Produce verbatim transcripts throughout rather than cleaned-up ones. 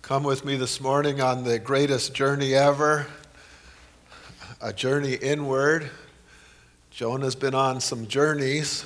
Come with me this morning on the greatest journey ever, a journey inward. Jonah's been on some journeys.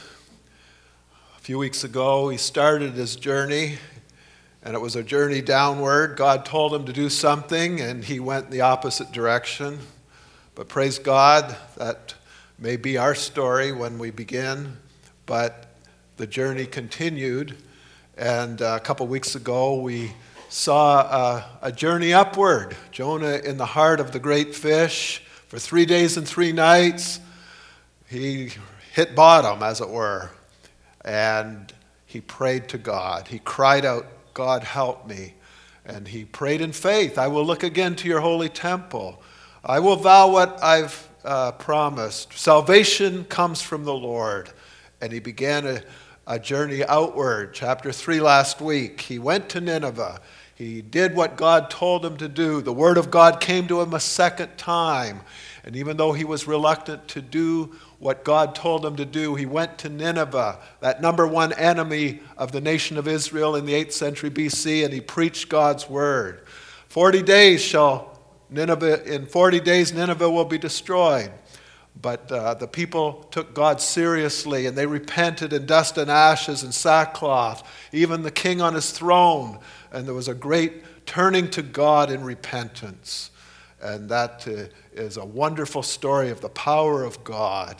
A few weeks ago, he started his journey, and it was a journey downward. God told him to do something, and he went the opposite direction. But praise God, that may be our story when we begin, but the journey continued. And a couple weeks ago, we saw a, a journey upward. Jonah in the heart of the great fish. For three days and three nights, he hit bottom, as it were. And he prayed to God. He cried out, God, help me. And he prayed in faith, I will look again to your holy temple. I will vow what I've uh, promised. Salvation comes from the Lord. And he began a A journey outward. Chapter three last week. He went to Nineveh. He did what God told him to do. The word of God came to him a second time. And even though he was reluctant to do what God told him to do, he went to Nineveh, that number one enemy of the nation of Israel in the eighth century B C, and he preached God's word. Forty days shall Nineveh, in forty days Nineveh will be destroyed. But uh, the people took God seriously, and they repented in dust and ashes and sackcloth, even the king on his throne. And there was a great turning to God in repentance. And that uh, is a wonderful story of the power of God.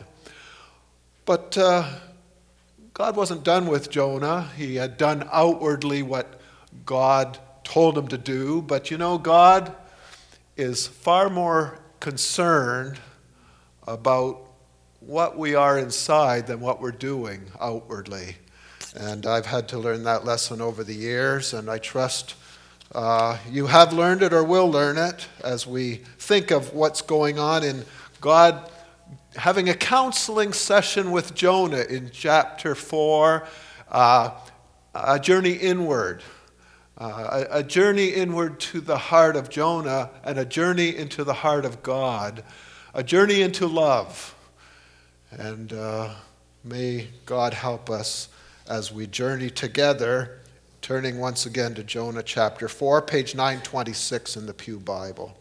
But uh, God wasn't done with Jonah. He had done outwardly what God told him to do. But you know, God is far more concerned about what we are inside than what we're doing outwardly. And I've had to learn that lesson over the years, and I trust uh, you have learned it or will learn it as we think of what's going on in God having a counseling session with Jonah in chapter four, uh, a journey inward. Uh, a, a journey inward to the heart of Jonah and a journey into the heart of God. A journey into love. And uh, may God help us as we journey together, turning once again to Jonah chapter four, page nine twenty-six in the Pew Bible.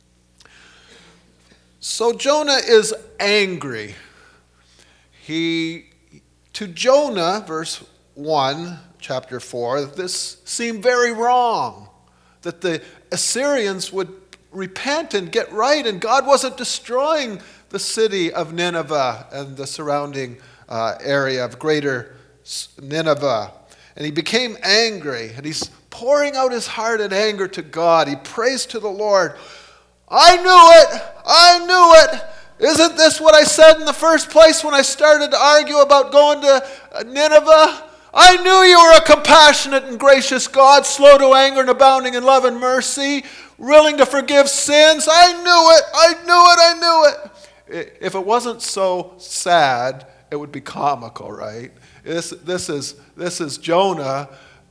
So Jonah is angry. He, to Jonah, verse one, chapter four, this seemed very wrong, that the Assyrians would repent and get right, and God wasn't destroying the city of Nineveh and the surrounding uh, area of greater Nineveh. And he became angry, and he's pouring out his heart in anger to God. He prays to the Lord. I knew it! I knew it! Isn't this what I said in the first place when I started to argue about going to Nineveh? I knew you were a compassionate and gracious God, slow to anger and abounding in love and mercy, willing to forgive sins. I knew it. I knew it. I knew it. If it wasn't so sad, it would be comical, right? This, this is, this is Jonah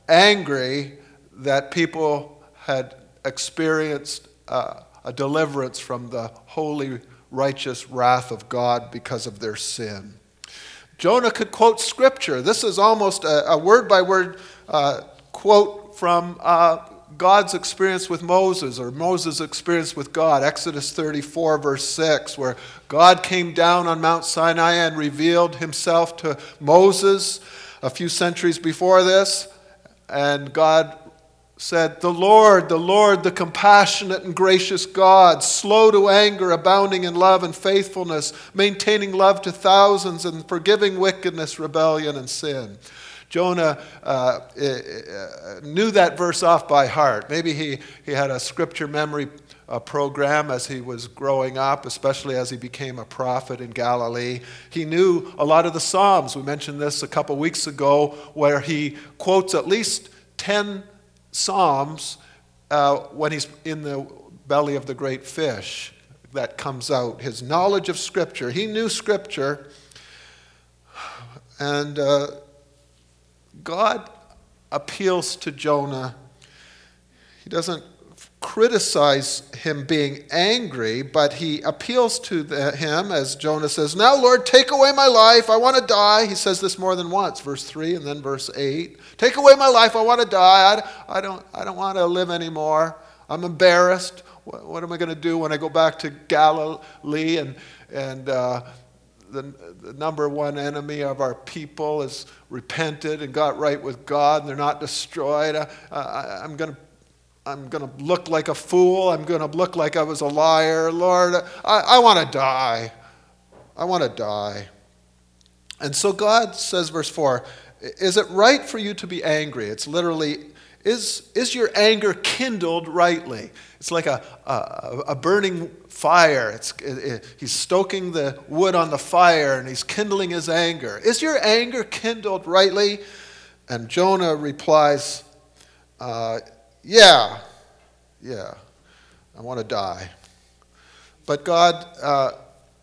angry that people had experienced uh, a deliverance from the holy, righteous wrath of God because of their sin. Jonah could quote scripture. This is almost a, a word-by-word uh, quote from uh, God's experience with Moses, or Moses' experience with God. Exodus thirty-four, verse six, where God came down on Mount Sinai and revealed himself to Moses a few centuries before this. And God said, the Lord, the Lord, the compassionate and gracious God, slow to anger, abounding in love and faithfulness, maintaining love to thousands and forgiving wickedness, rebellion, and sin. Jonah uh, knew that verse off by heart. Maybe he, he had a scripture memory uh, program as he was growing up, especially as he became a prophet in Galilee. He knew a lot of the Psalms. We mentioned this a couple weeks ago, where he quotes at least ten Psalms uh, when he's in the belly of the great fish that comes out. His knowledge of Scripture. He knew Scripture. And uh, God appeals to Jonah. He doesn't criticize him being angry, but he appeals to the, him as Jonah says, "Now, Lord, take away my life. I want to die." He says this more than once, verse three and then verse eight. "Take away my life. I want to die. I, I don't, I don't want to live anymore. I'm embarrassed. What, what am I going to do when I go back to Galilee and, and uh, the, the number one enemy of our people is repented and got right with God, and they're not destroyed. I, I, I'm going to I'm going to look like a fool. I'm going to look like I was a liar. Lord, I, I want to die. I want to die." And so God says, verse four, "Is it right for you to be angry?" It's literally, is, is your anger kindled rightly? It's like a, a, a burning fire. It's, it, it, he's stoking the wood on the fire and he's kindling his anger. Is your anger kindled rightly? And Jonah replies, uh, yeah, yeah, I want to die. But God, uh,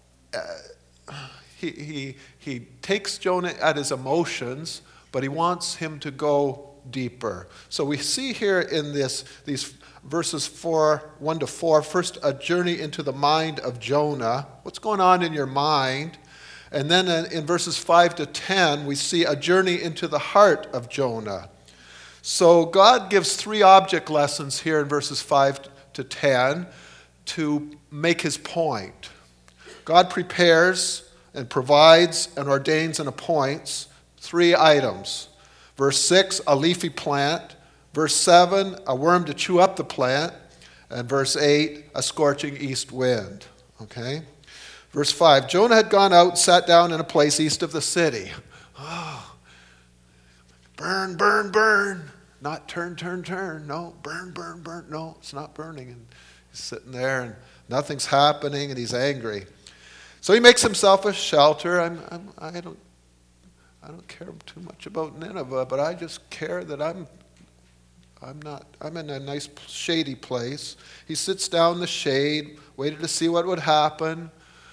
uh, he, he, he takes Jonah at his emotions, but he wants him to go deeper. So we see here in this these verses four, one to four, first a journey into the mind of Jonah. What's going on in your mind? And then in, in verses five to ten, we see a journey into the heart of Jonah. So God gives three object lessons here in verses five to ten to make his point. God prepares and provides and ordains and appoints three items. Verse six, a leafy plant. Verse seven, a worm to chew up the plant. And verse eight, a scorching east wind. Okay? Verse five, Jonah had gone out and sat down in a place east of the city. Oh, burn, burn, burn. Not turn, turn, turn. No, burn, burn, burn. No, it's not burning. And he's sitting there and nothing's happening and he's angry. So he makes himself a shelter. I'm, I'm, I don't, I don't care too much about Nineveh, but I just care that I'm, I'm not. I'm in a nice shady place. He sits down in the shade, waited to see what would happen.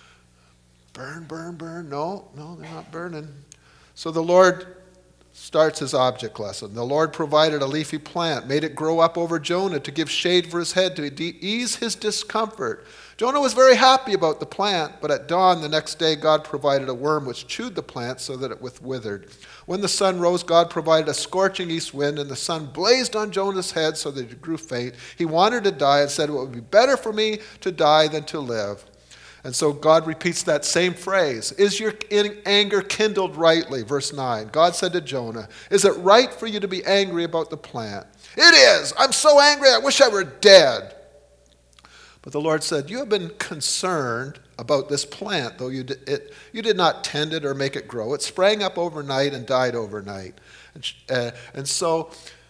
Burn, burn, burn. No, no, they're not burning. So the Lord starts his object lesson. The Lord provided a leafy plant, made it grow up over Jonah to give shade for his head, to de- ease his discomfort. Jonah was very happy about the plant, but at dawn the next day God provided a worm which chewed the plant so that it withered. When the sun rose, God provided a scorching east wind, and the sun blazed on Jonah's head so that he grew faint. He wanted to die and said, "It would be better for me to die than to live." And so God repeats that same phrase. Is your anger kindled rightly? Verse nine. God said to Jonah, "Is it right for you to be angry about the plant?" "It is. I'm so angry, I wish I were dead." But the Lord said, "You have been concerned about this plant, though you did, it, you did not tend it or make it grow. It sprang up overnight and died overnight." And, uh, and so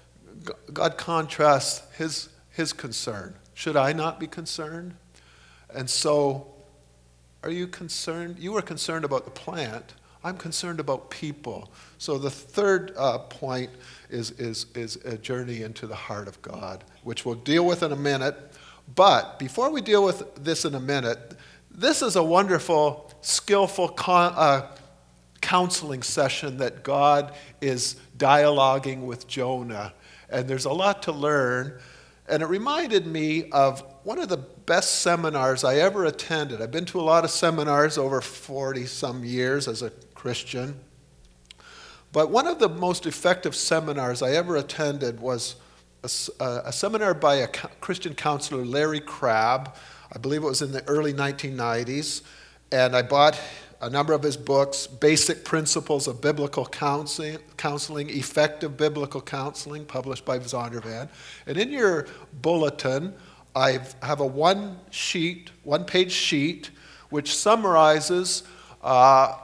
God contrasts his, his concern. Should I not be concerned? And so, are you concerned? You were concerned about the plant. I'm concerned about people. So the third uh, point is, is, is a journey into the heart of God, which we'll deal with in a minute. But before we deal with this in a minute, this is a wonderful, skillful con- uh, counseling session that God is dialoguing with Jonah. And there's a lot to learn. And it reminded me of one of the best seminars I ever attended. I've been to a lot of seminars over forty-some years as a Christian. But one of the most effective seminars I ever attended was a, a seminar by a Christian counselor, Larry Crabb. I believe it was in the early nineteen nineties. And I bought a number of his books, Basic Principles of Biblical Counseling, Counseling Effective Biblical Counseling, published by Zondervan. And in your bulletin, I have a one sheet, one page sheet, which summarizes uh,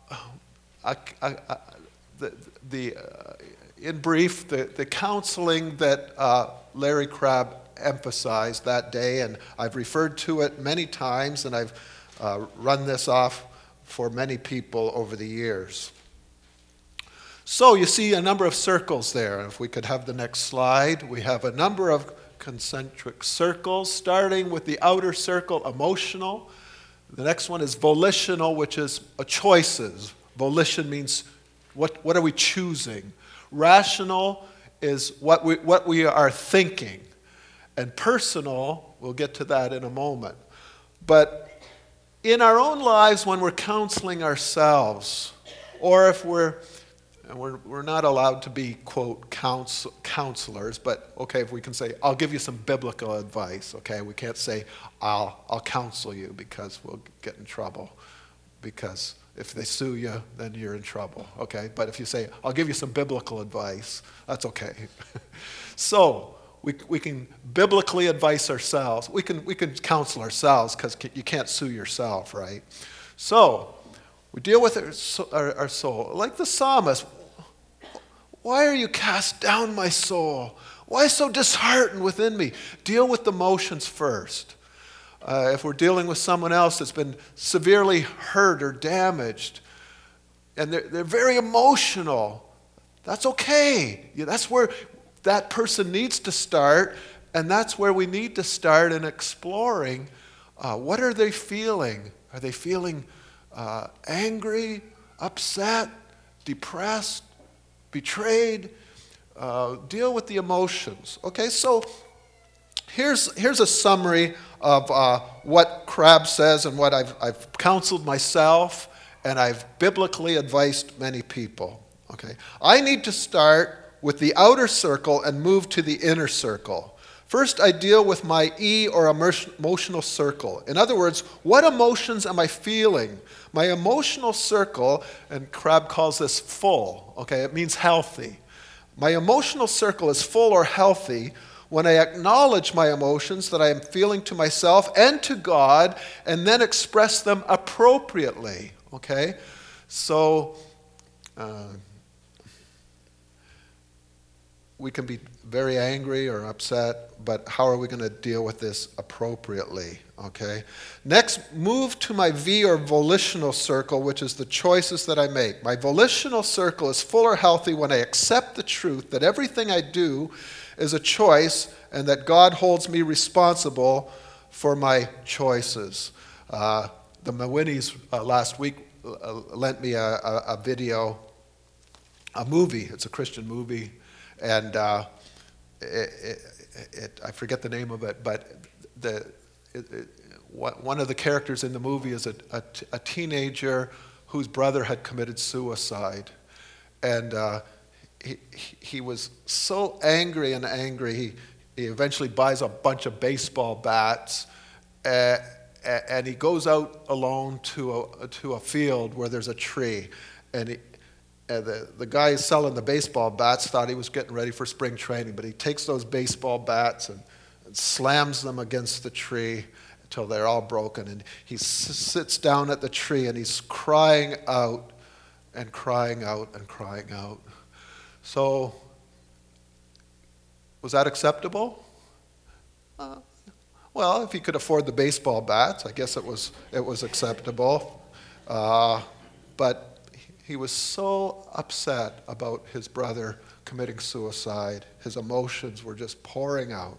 a, a, a, the, the uh, in brief, the, the counseling that uh, Larry Crabb emphasized that day. And I've referred to it many times, and I've uh, run this off for many people over the years. So you see a number of circles there. If we could have the next slide. We have a number of concentric circles, starting with the outer circle, emotional. The next one is volitional, which is a choices. Volition means what, what are we choosing? Rational is what we, what we are thinking. And personal, we'll get to that in a moment. But in our own lives, when we're counseling ourselves, or if we're, and we're, we're not allowed to be, quote, counsel, counselors, but okay, if we can say, I'll give you some biblical advice, okay? We can't say, I'll, I'll counsel you because we'll get in trouble. Because if they sue you, then you're in trouble, okay? But if you say, I'll give you some biblical advice, that's okay. So, we, we can biblically advise ourselves. We can, we can counsel ourselves because you can't sue yourself, right? So, we deal with our, our, our soul. Like the psalmist, why are you cast down, my soul? Why so disheartened within me? Deal with the emotions first. Uh, if we're dealing with someone else that's been severely hurt or damaged, and they're, they're very emotional, that's okay. Yeah, that's where that person needs to start, and that's where we need to start in exploring uh, what are they feeling? Are they feeling uh, angry, upset, depressed, betrayed? Uh, deal with the emotions. Okay, so here's, here's a summary of uh, what Crabb says and what I've, I've counseled myself, and I've biblically advised many people. Okay, I need to start with the outer circle and move to the inner circle. First, I deal with my E or emotional circle. In other words, what emotions am I feeling? My emotional circle, and Crabb calls this full, okay, it means healthy. My emotional circle is full or healthy when I acknowledge my emotions that I am feeling to myself and to God, and then express them appropriately, okay? So, uh, we can be very angry or upset, but how are we going to deal with this appropriately, okay? Next, move to my V or volitional circle, which is the choices that I make. My volitional circle is full or healthy when I accept the truth that everything I do is a choice and that God holds me responsible for my choices. Uh, the Mawinnies uh, last week uh, lent me a, a, a video, a movie. It's a Christian movie. And uh, it, it, it, I forget the name of it, but the, it, it, one of the characters in the movie is a, a, a teenager whose brother had committed suicide. And uh, he, he was so angry and angry, he, he eventually buys a bunch of baseball bats, uh, and he goes out alone to a, to a field where there's a tree. And he, Uh, the, the guy selling the baseball bats thought he was getting ready for spring training, but he takes those baseball bats and, and slams them against the tree until they're all broken. And he s- sits down at the tree and he's crying out and crying out and crying out. So, was that acceptable? Uh, well, if he could afford the baseball bats, I guess it was, it was acceptable. Uh, but he was so upset about his brother committing suicide. His emotions were just pouring out.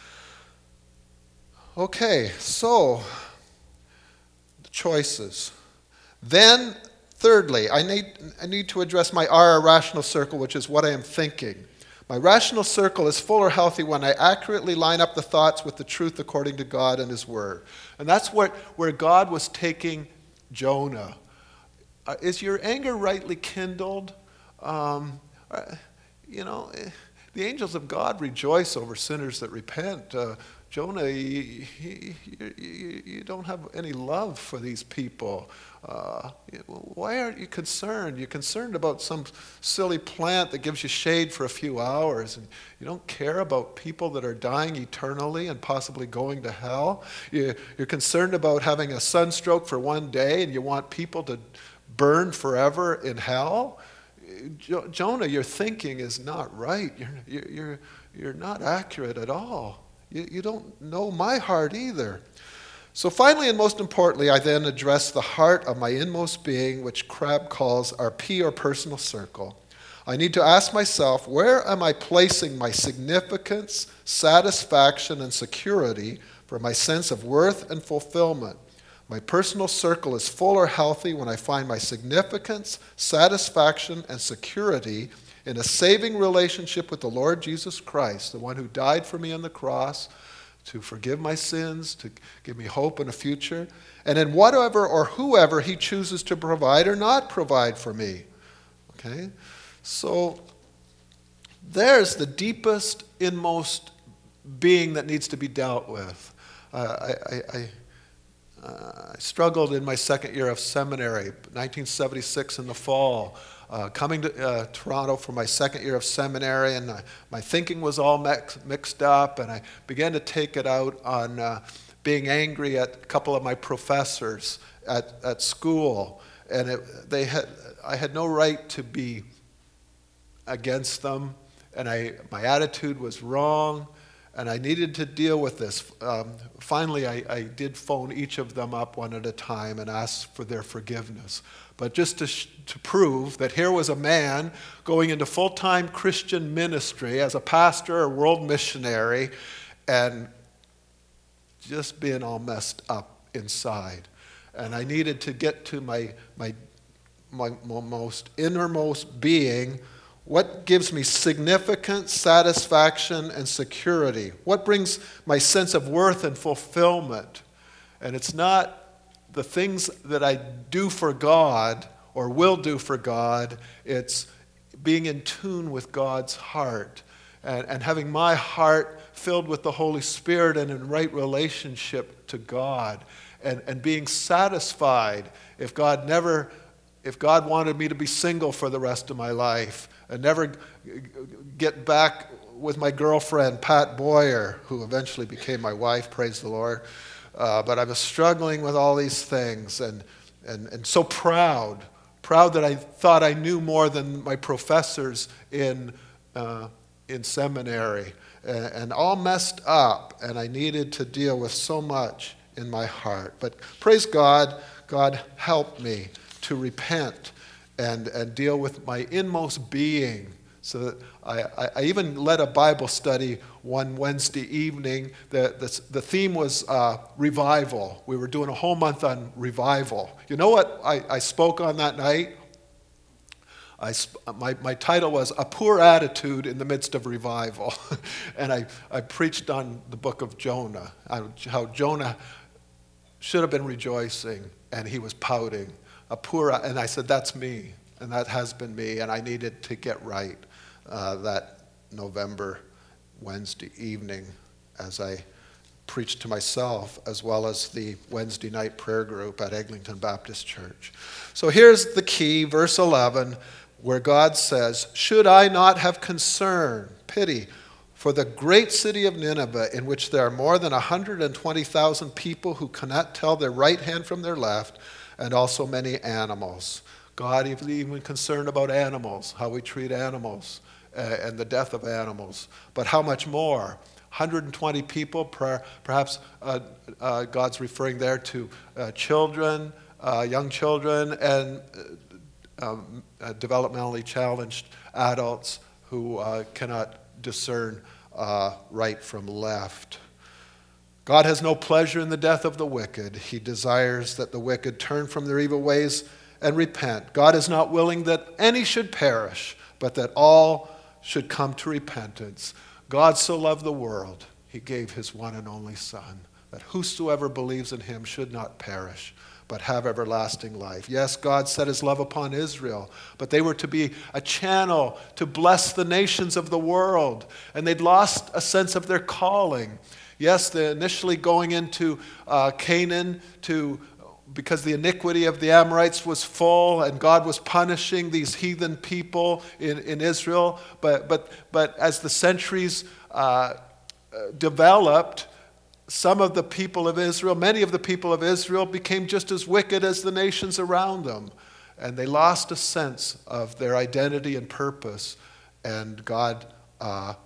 Okay, so the choices. Then, thirdly, I need, I need to address my R, rational circle, which is what I am thinking. My rational circle is full or healthy when I accurately line up the thoughts with the truth according to God and His Word. And that's what, where God was taking Jonah. Uh, is your anger rightly kindled? Um, uh, you know, the angels of God rejoice over sinners that repent. Uh, Jonah, you, you, you, you don't have any love for these people. Uh, why aren't you concerned? You're concerned about some silly plant that gives you shade for a few hours, and you don't care about people that are dying eternally and possibly going to hell. You, you're concerned about having a sunstroke for one day, and you want people to burn forever in hell. Jo- Jonah, your thinking is not right. You're, you're, you're not accurate at all. You, you don't know my heart either. So finally, and most importantly, I then address the heart of my inmost being, which Crabb calls our P or personal circle. I need to ask myself, where am I placing my significance, satisfaction, and security for my sense of worth and fulfillment? My personal circle is full or healthy when I find my significance, satisfaction, and security in a saving relationship with the Lord Jesus Christ, the one who died for me on the cross, to forgive my sins, to give me hope in a future, and in whatever or whoever he chooses to provide or not provide for me. Okay? So there's the deepest, inmost being that needs to be dealt with. Uh, I, I, I, uh, I struggled in my second year of seminary, nineteen seventy-six in the fall. Uh, coming to uh, Toronto for my second year of seminary, and uh, my thinking was all mix, mixed up, and I began to take it out on uh, being angry at a couple of my professors at, at school, and it, they had I had no right to be against them, and I my attitude was wrong, and I needed to deal with this. Um, finally, I, I did phone each of them up one at a time and ask for their forgiveness. But just to, sh- to prove that here was a man going into full-time Christian ministry as a pastor or world missionary and just being all messed up inside. And I needed to get to my, my, my most innermost being. What gives me significance, satisfaction, and security? What brings my sense of worth and fulfillment? And it's not the things that I do for God or will do for God. It's being in tune with God's heart and, and having my heart filled with the Holy Spirit and in right relationship to God, and, and being satisfied if God never, if God wanted me to be single for the rest of my life and never get back with my girlfriend, Pat Boyer, who eventually became my wife, praise the Lord. Uh, but I was struggling with all these things and, and, and so proud, proud that I thought I knew more than my professors in, uh, in seminary, and, and all messed up, and I needed to deal with so much in my heart. But praise God, God helped me to repent and, and deal with my inmost being. So that I, I, I even led a Bible study one Wednesday evening. The, the, the theme was uh, revival. We were doing a whole month on revival. You know what I, I spoke on that night? I, my, my title was A Poor Attitude in the Midst of Revival. And I, I preached on the book of Jonah, how Jonah should have been rejoicing and he was pouting. A poor, and I said, that's me, and that has been me, and I needed to get right. Uh, that November Wednesday evening as I preached to myself as well as the Wednesday night prayer group at Eglinton Baptist Church. So here's the key, verse eleven, where God says, should I not have concern, pity, for the great city of Nineveh, in which there are more than one hundred twenty thousand people who cannot tell their right hand from their left, and also many animals. God is even concerned about animals, how we treat animals. Uh, and the death of animals. But how much more? one hundred twenty people, per, perhaps uh, uh, God's referring there to uh, children, uh, young children, and uh, um, uh, developmentally challenged adults who uh, cannot discern uh, right from left. God has no pleasure in the death of the wicked. He desires that the wicked turn from their evil ways and repent. God is not willing that any should perish, but that all should come to repentance. God so loved the world, he gave his one and only Son, that whosoever believes in him should not perish, but have everlasting life. Yes, God set his love upon Israel, but they were to be a channel to bless the nations of the world, and they'd lost a sense of their calling. Yes, they're initially going into uh, Canaan to because the iniquity of the Amorites was full and God was punishing these heathen people in, in Israel. But, but, but as the centuries uh, developed, some of the people of Israel, many of the people of Israel became just as wicked as the nations around them. And they lost a sense of their identity and purpose. And God uh,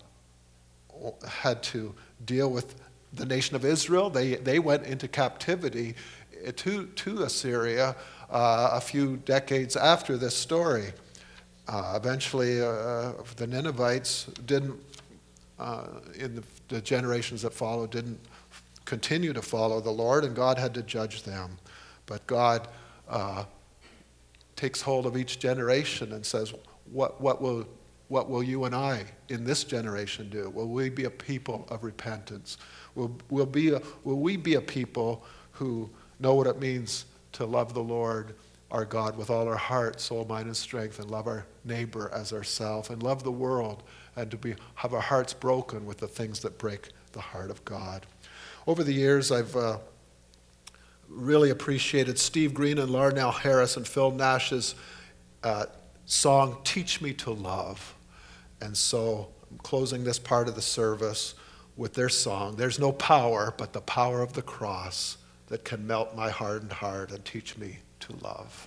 had to deal with the nation of Israel. They, they went into captivity to, to Assyria uh, a few decades after this story. Uh, eventually, uh, the Ninevites didn't, uh, in the, the generations that followed, didn't continue to follow the Lord, and God had to judge them. But God uh, takes hold of each generation and says, what, what will what will you and I in this generation do? Will we be a people of repentance? Will, will, be a, will we be a people who know what it means to love the Lord our God with all our heart, soul, mind, and strength, and love our neighbor as ourselves, and love the world, and to be, have our hearts broken with the things that break the heart of God? Over the years, I've uh, really appreciated Steve Green and Larnell Harris and Phil Nash's uh, song, Teach Me to Love. And so I'm closing this part of the service with their song. There's no power but the power of the cross that can melt my hardened heart and teach me to love.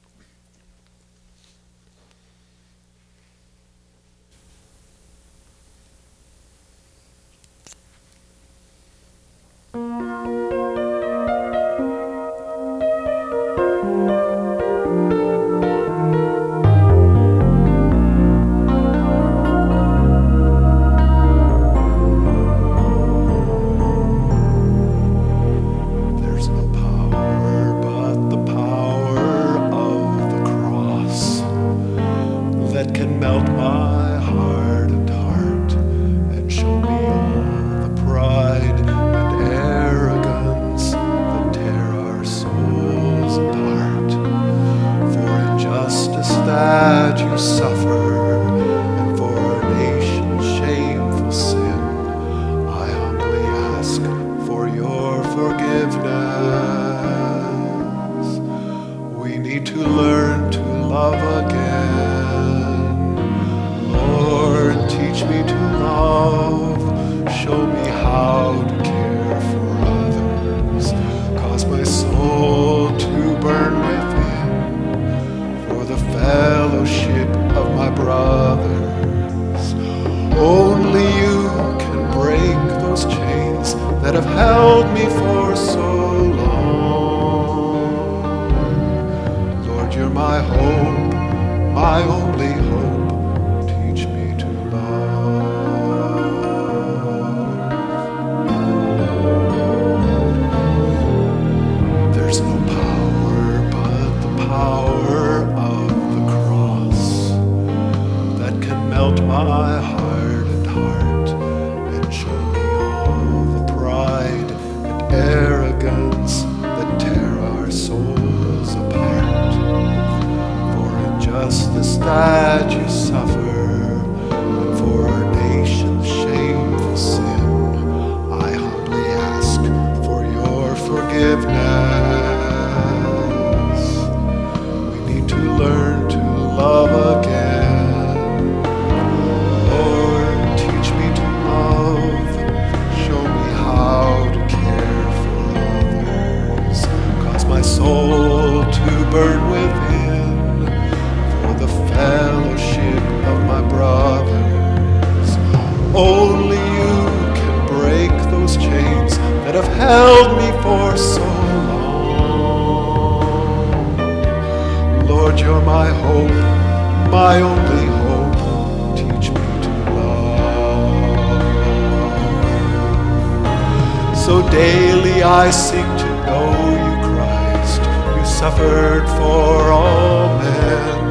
I seek to know you, Christ. You suffered for all men.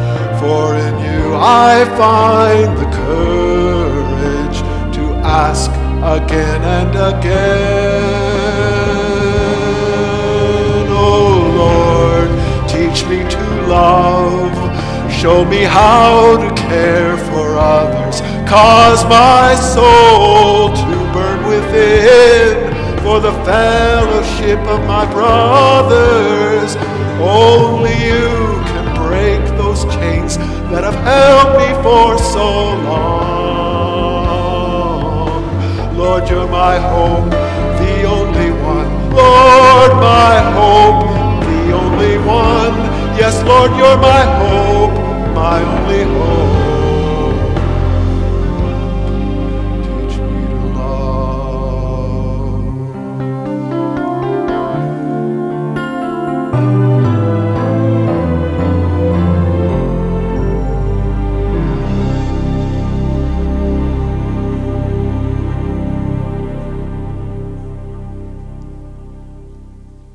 For in you I find the courage to ask again and again. Oh Lord, teach me to love. Show me how to care for others. Cause my soul to burn within for the fellowship of my brothers. Only you can break those chains that have held me for so long. Lord, you're my hope, the only one. Lord, my hope, the only one. Yes, Lord, you're my hope, my only hope.